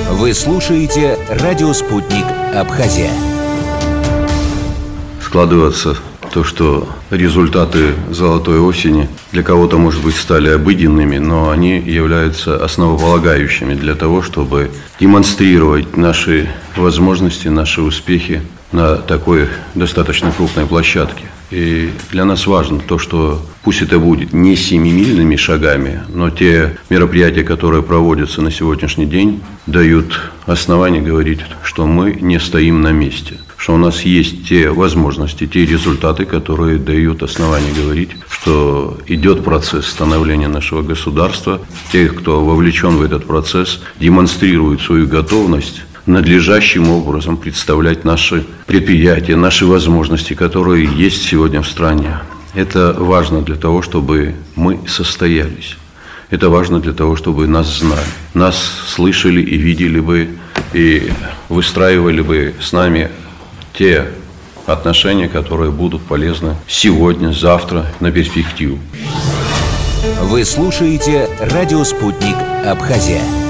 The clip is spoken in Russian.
Вы слушаете «Радио Спутник. Абхазия». Складывается то, что результаты «Золотой осени» для кого-то, может быть, стали обыденными, но они являются основополагающими для того, чтобы демонстрировать наши возможности, наши успехи на такой достаточно крупной площадке. И для нас важно то, что пусть это будет не семимильными шагами, но те мероприятия, которые проводятся на сегодняшний день, дают основание говорить, что мы не стоим на месте, что у нас есть те возможности, те результаты, которые дают основание говорить, что идет процесс становления нашего государства. Те, кто вовлечен в этот процесс, демонстрируют свою готовность надлежащим образом представлять наши предприятия, наши возможности, которые есть сегодня в стране. Это важно для того, чтобы мы состоялись. Это важно для того, чтобы нас знали, нас слышали и видели бы, и выстраивали бы с нами те отношения, которые будут полезны сегодня, завтра, на перспективу. Вы слушаете «Радио Спутник. Абхазия».